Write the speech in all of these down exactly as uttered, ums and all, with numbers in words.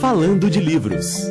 Falando de Livros.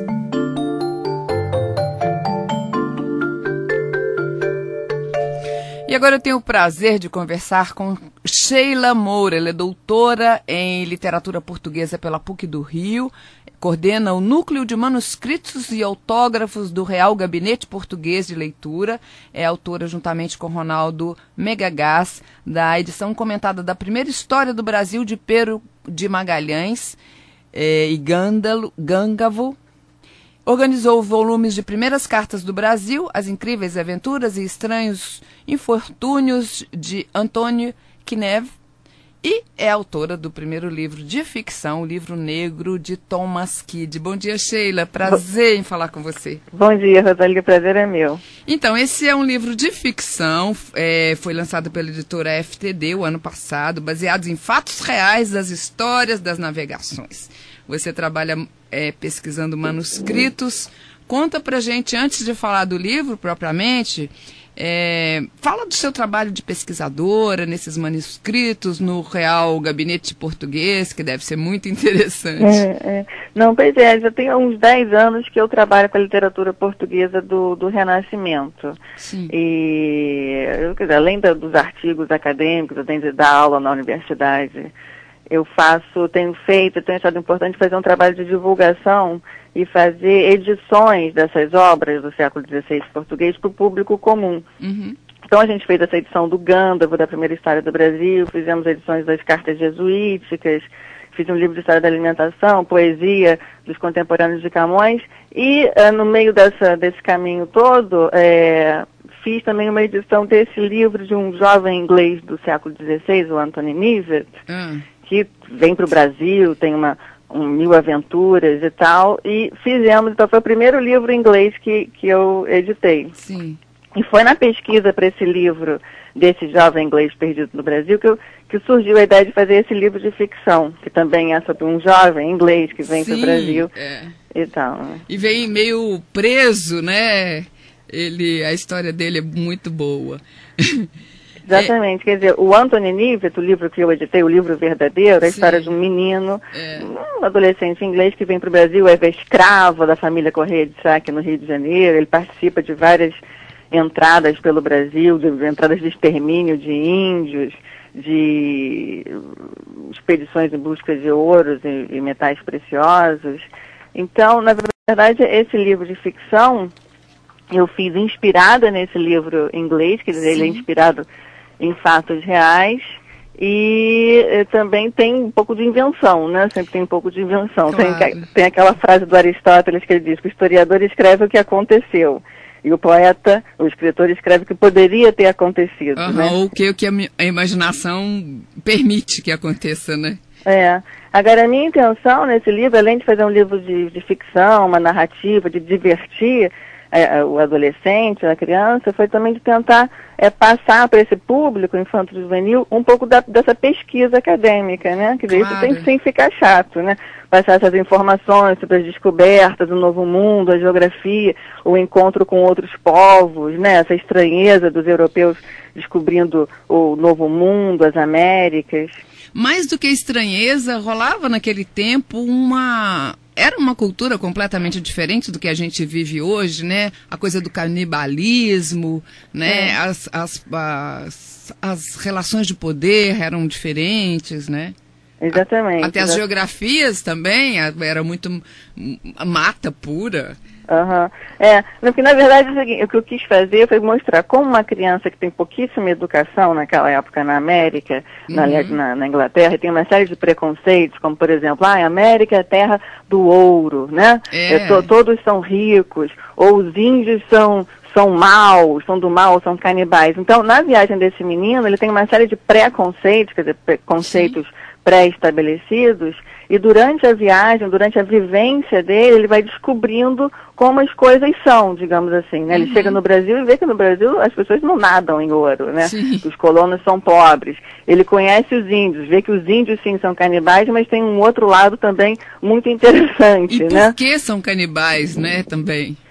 E agora eu tenho o prazer de conversar com Sheila Moura. Ela é doutora em literatura portuguesa pela P U C do Rio, coordena o Núcleo de Manuscritos e Autógrafos do Real Gabinete Português de Leitura, é autora juntamente com Ronaldo Megagás da edição comentada da primeira história do Brasil de Pero de Magalhães eh, e Gândalo, Gângavo. Organizou volumes de Primeiras Cartas do Brasil, As Incríveis Aventuras e Estranhos Infortúnios de Antônio Kinev, e é autora do primeiro livro de ficção, o Livro Negro, de Thomas Kidd. Bom dia, Sheila. Prazer em falar com você. Bom dia, Rosália. O prazer é meu. Então, esse é um livro de ficção, é, foi lançado pela editora F T D o ano passado, baseado em fatos reais das histórias das navegações. Você trabalha é, pesquisando manuscritos. Conta pra gente, antes de falar do livro propriamente, é, fala do seu trabalho de pesquisadora nesses manuscritos no Real Gabinete Português, que deve ser muito interessante. É, é. Não, pois é, já tem uns dez anos que eu trabalho com a literatura portuguesa do, do Renascimento. Sim. E, eu, quer dizer, além da, dos artigos acadêmicos, eu tenho de dar aula na universidade, eu faço, tenho feito, tenho achado importante fazer um trabalho de divulgação e fazer edições dessas obras do século dezesseis português para o público comum. Uhum. Então a gente fez essa edição do Gândavo, da primeira história do Brasil, fizemos edições das cartas jesuíticas, fiz um livro de história da alimentação, poesia dos contemporâneos de Camões, e uh, no meio dessa, desse caminho todo, é, fiz também uma edição desse livro de um jovem inglês do século dezesseis, o Anthony Knivet, uhum. que vem para o Brasil, tem uma um, mil aventuras e tal, e fizemos, então foi o primeiro livro em inglês que, que eu editei. Sim. E foi na pesquisa para esse livro, desse jovem inglês perdido no Brasil, que, eu, que surgiu a ideia de fazer esse livro de ficção, que também é sobre um jovem inglês que vem para o Brasil. É. E tal. E vem meio preso, né? Ele, a história dele é muito boa. Exatamente, é. Quer dizer, o Anthony Knivet, o livro que eu editei, o livro verdadeiro, é a história de um menino, é. um adolescente inglês que vem para o Brasil, é escravo da família Correia de Sá, aqui no Rio de Janeiro, ele participa de várias entradas pelo Brasil, de, de entradas de extermínio de índios, de expedições em busca de ouros e, e metais preciosos. Então, na verdade, esse livro de ficção eu fiz inspirada nesse livro inglês, quer dizer, Sim. ele é inspirado em fatos reais, e eh, também tem um pouco de invenção, né? Sempre tem um pouco de invenção. Claro. Tem, tem aquela frase do Aristóteles que ele diz que o historiador escreve o que aconteceu, e o poeta, o escritor, escreve o que poderia ter acontecido. Uhum, né? Ou o que, o que a imaginação permite que aconteça, né? É. Agora, a minha intenção nesse livro, além de fazer um livro de, de ficção, uma narrativa, de divertir É, o adolescente, a criança, foi também de tentar é, passar para esse público infanto-juvenil um pouco da, dessa pesquisa acadêmica, né? Quer dizer, claro. Isso tem que sem ficar chato, né? Passar essas informações sobre as descobertas do novo mundo, a geografia, o encontro com outros povos, né? Essa estranheza dos europeus descobrindo o novo mundo, as Américas. Mais do que estranheza, rolava naquele tempo uma... Era uma cultura completamente diferente do que a gente vive hoje, né? A coisa do canibalismo, né? É. As, as, as, as relações de poder eram diferentes, né? Exatamente. Até as geografias também, era muito mata pura. Uhum. É, porque na verdade o que eu quis fazer foi mostrar como uma criança que tem pouquíssima educação naquela época na América, uhum. na, na, na Inglaterra, tem uma série de preconceitos, como por exemplo, ah, a América é a terra do ouro, né? É. É, to, todos são ricos, ou os índios são, são maus, são do mal, são canibais. Então, na viagem desse menino, ele tem uma série de preconceitos, quer dizer, preconceitos pré-estabelecidos, e durante a viagem, durante a vivência dele, ele vai descobrindo como as coisas são, digamos assim, né? Ele uhum. chega no Brasil e vê que no Brasil as pessoas não nadam em ouro, né? Sim. Os colonos são pobres. Ele conhece os índios, vê que os índios sim são canibais, mas tem um outro lado também muito interessante, e né? Por que são canibais, né, também?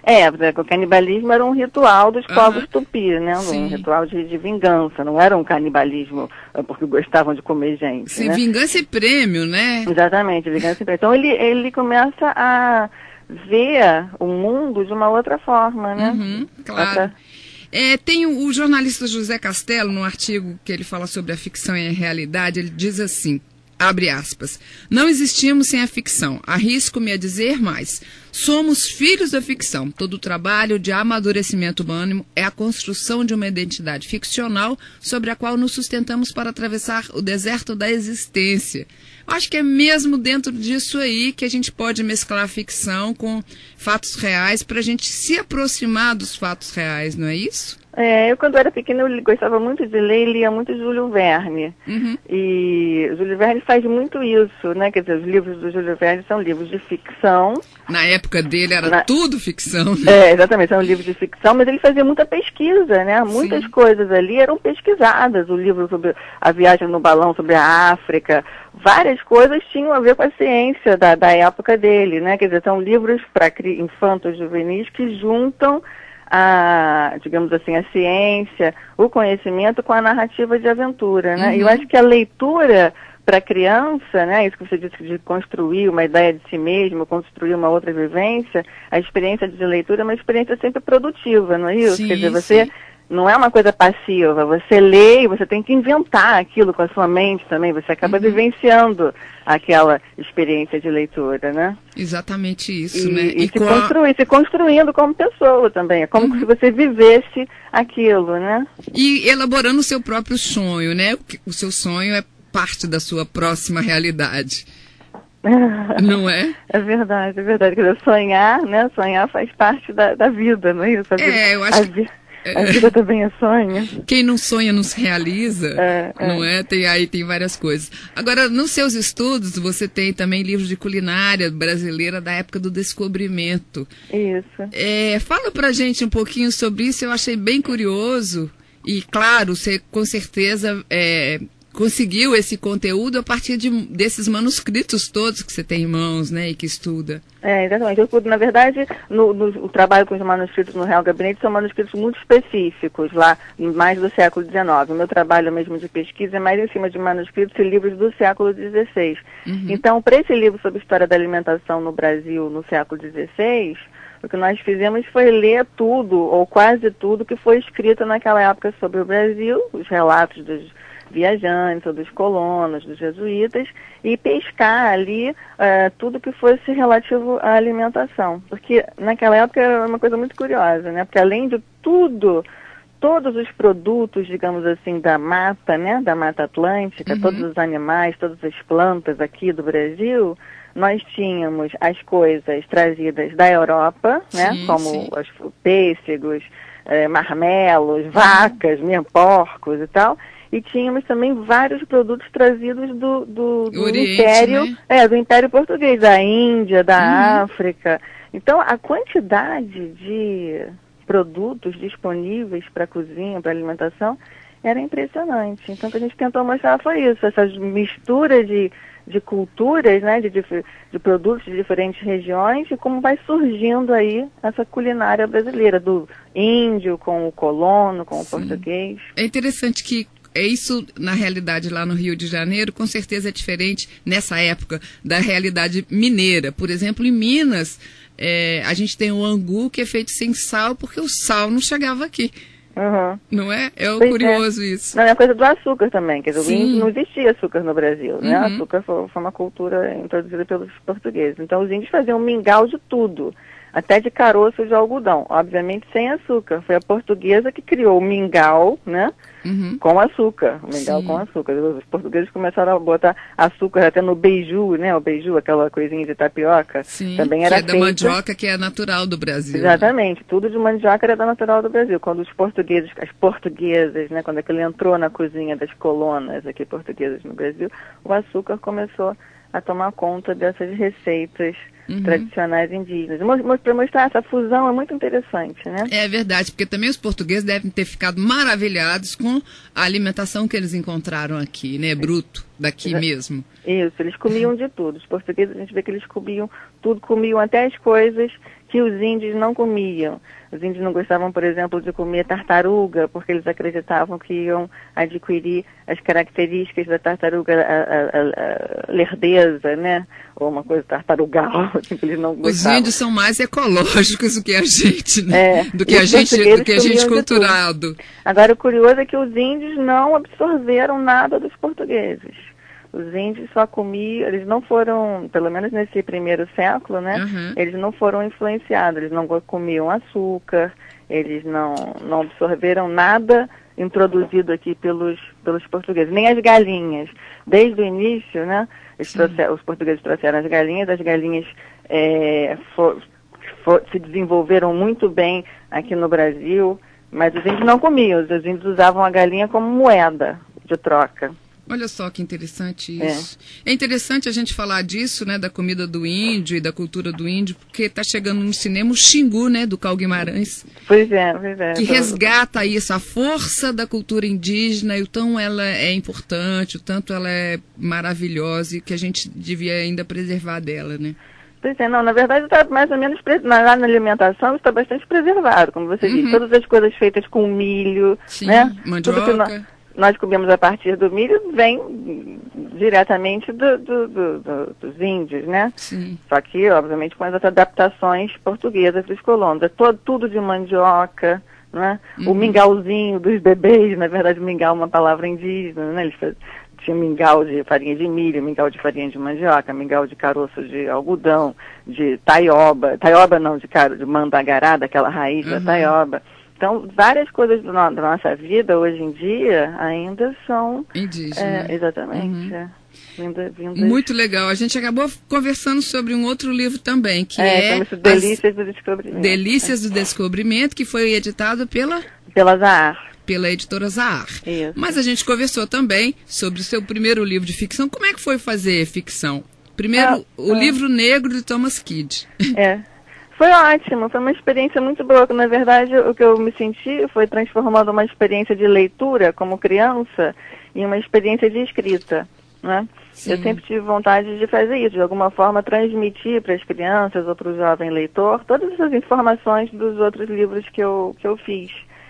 É, o canibalismo era um ritual dos Uhum. povos tupis, né? Sim. Um ritual de, de vingança, não era um canibalismo porque gostavam de comer gente, Sim, né? vingança e prêmio, né? Exatamente, vingança e prêmio. Então ele, ele começa a ver o mundo de uma outra forma, né? Uhum, claro. Outra... É, tem o, o jornalista José Castelo, num artigo que ele fala sobre a ficção e a realidade, ele diz assim, abre aspas, não existimos sem a ficção, arrisco-me a dizer mais, somos filhos da ficção, todo o trabalho de amadurecimento humano é a construção de uma identidade ficcional sobre a qual nos sustentamos para atravessar o deserto da existência. Acho que é mesmo dentro disso aí que a gente pode mesclar a ficção com fatos reais para a gente se aproximar dos fatos reais, não é isso? É, eu quando era pequena eu gostava muito de ler e lia muito Júlio Verne. Uhum. E Júlio Verne faz muito isso, né? Quer dizer, os livros do Júlio Verne são livros de ficção. Na época dele era Na... tudo ficção. É, exatamente, são livros de ficção, mas ele fazia muita pesquisa, né? Muitas Sim. coisas ali eram pesquisadas. O livro sobre a viagem no balão, sobre a África, várias coisas tinham a ver com a ciência da, da época dele, né? Quer dizer, são livros para infantos juvenis que juntam a, digamos assim, a ciência, o conhecimento com a narrativa de aventura, né? Uhum. E eu acho que a leitura para a criança, né, isso que você disse de construir uma ideia de si mesmo, construir uma outra vivência, a experiência de leitura é uma experiência sempre produtiva, não é isso? Sim, Quer dizer, você sim. não é uma coisa passiva, você lê e você tem que inventar aquilo com a sua mente também, você acaba Uhum. vivenciando aquela experiência de leitura, né? Exatamente isso, E, né? e, E se, com a- construir, se construindo como pessoa também, é como Uhum. se você vivesse aquilo, né? E elaborando o seu próprio sonho, né? O que- O seu sonho é parte da sua próxima realidade, não é? É verdade, é verdade. Quer dizer, sonhar, né? Sonhar faz parte da, da vida, não é isso? A vida, É, eu acho a, vi- a vida também é sonho. Quem não sonha não se realiza, É, é. não é? Tem, aí tem várias coisas. Agora, nos seus estudos, você tem também livros de culinária brasileira da época do descobrimento. Isso. É, fala pra gente um pouquinho sobre isso, eu achei bem curioso. E, claro, você com certeza é, conseguiu esse conteúdo a partir de, desses manuscritos todos que você tem em mãos, né, e que estuda. É, exatamente. Eu estudo, na verdade, no, no, o trabalho com os manuscritos no Real Gabinete são manuscritos muito específicos, lá mais do século dezenove. O meu trabalho mesmo de pesquisa é mais em cima de manuscritos e livros do século dezesseis. Uhum. Então, para esse livro sobre a história da alimentação no Brasil no século dezesseis, o que nós fizemos foi ler tudo, ou quase tudo, que foi escrito naquela época sobre o Brasil, os relatos dos viajantes, ou dos colonos, dos jesuítas, e pescar ali uh, tudo que fosse relativo à alimentação. Porque naquela época era uma coisa muito curiosa, né? Porque além de tudo, todos os produtos, digamos assim, da mata, né? Da Mata Atlântica, Uhum. todos os animais, todas as plantas aqui do Brasil, nós tínhamos as coisas trazidas da Europa, né? Sim, Como sim. os pêssegos, eh, marmelos, vacas, mesmo, porcos e tal. E tínhamos também vários produtos trazidos do, do, do Oriente, Império, né? é, do Império Português, da Índia, da Uhum. África. Então, a quantidade de produtos disponíveis para cozinha, para alimentação, era impressionante. Então, o que a gente tentou mostrar foi isso, essas misturas de, de culturas, né, de, de, de produtos de diferentes regiões e como vai surgindo aí essa culinária brasileira, do índio com o colono, com o Sim. português. É interessante que é isso, na realidade, lá no Rio de Janeiro, com certeza é diferente, nessa época, da realidade mineira. Por exemplo, em Minas, é, a gente tem o angu que é feito sem sal, porque o sal não chegava aqui. Uhum. Não é? É o Pois curioso é. isso. Não, é a coisa do açúcar também, quer dizer, o Sim. índio não existia açúcar no Brasil, né? Uhum. Açúcar foi, foi uma cultura introduzida pelos portugueses. Então os índios faziam mingau de tudo, até de caroço de algodão, obviamente sem açúcar. Foi a portuguesa que criou o mingau, né? Uhum. Com açúcar, o mingau Sim. com açúcar. Os portugueses começaram a botar açúcar até no beiju, né? O beiju, aquela coisinha de tapioca, Sim, também era que é da feita... mandioca, que é natural do Brasil. Exatamente, tudo de mandioca era da natural do Brasil. Quando os portugueses, as portuguesas, né, quando aquilo entrou na cozinha das colonas aqui portuguesas no Brasil, o açúcar começou a tomar conta dessas receitas uhum. tradicionais indígenas. Para mostrar essa fusão é muito interessante, né? É verdade, porque também os portugueses devem ter ficado maravilhados com a alimentação que eles encontraram aqui, né? Bruto, daqui Exa- mesmo. Isso, eles comiam de tudo. Os portugueses, a gente vê que eles comiam tudo, comiam até as coisas que os índios não comiam. Os índios não gostavam, por exemplo, de comer tartaruga, porque eles acreditavam que iam adquirir as características da tartaruga, a, a, a lerdeza, né? Ou uma coisa tartarugal, assim, que eles não gostavam. Os índios são mais ecológicos do que a gente, né? É, do que a gente, do que a gente culturado. Agora, o curioso é que os índios não absorveram nada dos portugueses. Os índios só comiam, eles não foram, pelo menos nesse primeiro século, né? Uhum. Eles não foram influenciados, eles não comiam açúcar, eles não, não absorveram nada introduzido aqui pelos, pelos portugueses, nem as galinhas. Desde o início, né? Trouxer, os portugueses trouxeram as galinhas, as galinhas é, for, for, se desenvolveram muito bem aqui no Brasil, mas os índios não comiam, os índios usavam a galinha como moeda de troca. Olha só que interessante isso. É. é interessante a gente falar disso, né, da comida do índio e da cultura do índio, porque está chegando no cinema o Xingu, né, do Carl Guimarães. Pois é, pois é. Que resgata isso, a força da cultura indígena e o tão ela é importante, o tanto ela é maravilhosa e que a gente devia ainda preservar dela, né? Pois é, não, na verdade está mais ou menos, lá na alimentação está bastante preservado, como você uhum. disse. Todas as coisas feitas com milho, Sim, né? Mandioca. Nós comemos a partir do milho, vem diretamente do, do, do, do, dos índios, né? Sim. Só que, obviamente, com as adaptações portuguesas dos colonos. É todo, tudo de mandioca, né? Uhum. O mingauzinho dos bebês, na verdade, mingau é uma palavra indígena, né? Eles faz, tinham mingau de farinha de milho, mingau de farinha de mandioca, mingau de caroço de algodão, de taioba, taioba não, de, caro, de mandagará, daquela raiz uhum. da taioba. Então, várias coisas do no, da nossa vida, hoje em dia, ainda são... indígenas. É, exatamente. Uhum. É, vinda, vinda... Muito legal. A gente acabou conversando sobre um outro livro também, que é... é Delícias do Descobrimento. Delícias é. do Descobrimento, que foi editado pela... Pela Zahar. Pela editora Zahar. Isso. Mas a gente conversou também sobre o seu primeiro livro de ficção. Como é que foi fazer ficção? Primeiro, ah, o ah. livro negro de Thomas Kidd. É. Foi ótimo, foi uma experiência muito boa. Na verdade, o que eu me senti foi transformando uma experiência de leitura como criança em uma experiência de escrita, né? Sim. Eu sempre tive vontade de fazer isso, de alguma forma transmitir para as crianças ou para o jovem leitor todas essas informações dos outros livros que eu, que eu fiz.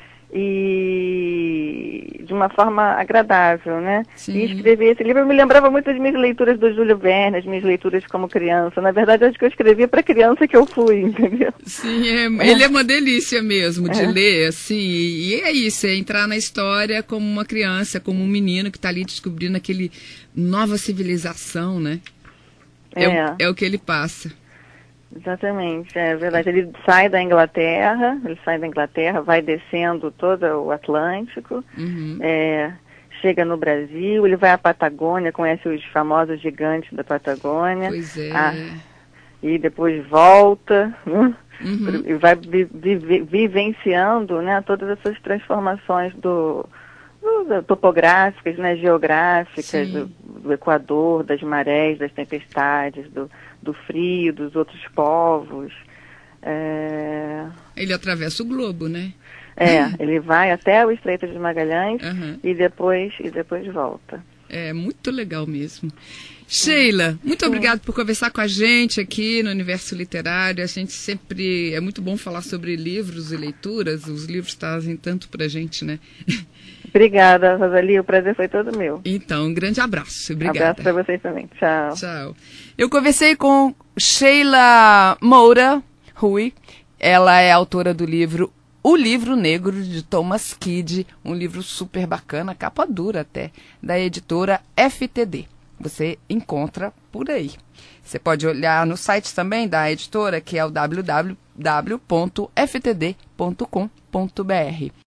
E de uma forma agradável, né? Sim. E escrever esse livro, eu me lembrava muito das minhas leituras do Júlio Verne, as minhas leituras como criança. Na verdade, acho que eu escrevi para a criança que eu fui, entendeu? Sim, é, é. ele é uma delícia mesmo de é. ler, assim, e é isso, é entrar na história como uma criança, como um menino que está ali descobrindo aquele nova civilização, né? É, é, o, é o que ele passa. Exatamente, é verdade. Ele sai da Inglaterra, ele sai da Inglaterra, vai descendo todo o Atlântico, uhum. é, chega no Brasil, ele vai à Patagônia, conhece os famosos gigantes da Patagônia. Pois é. A, e depois volta, né? Uhum. E vai vi, vi, vivenciando, né, todas essas transformações do, do, topográficas, né, geográficas, do, do Equador, das marés, das tempestades, do do frio, dos outros povos. É... Ele atravessa o globo, né? É, ele vai até o Estreito de Magalhães uhum. e, depois, e depois volta. É muito legal mesmo. Sheila, muito obrigada por conversar com a gente aqui no Universo Literário. A gente sempre... É muito bom falar sobre livros e leituras. Os livros trazem tanto pra gente, né? Obrigada, Rosalie. O prazer foi todo meu. Então, um grande abraço. Obrigada. Abraço para vocês também. Tchau. Tchau. Eu conversei com Sheila Moura Rui. Ela é autora do livro O Livro Negro, de Thomas Kidd. Um livro super bacana, capa dura até, da editora F T D. Você encontra por aí. Você pode olhar no site também da editora, que é o w w w ponto f t d ponto com ponto b r.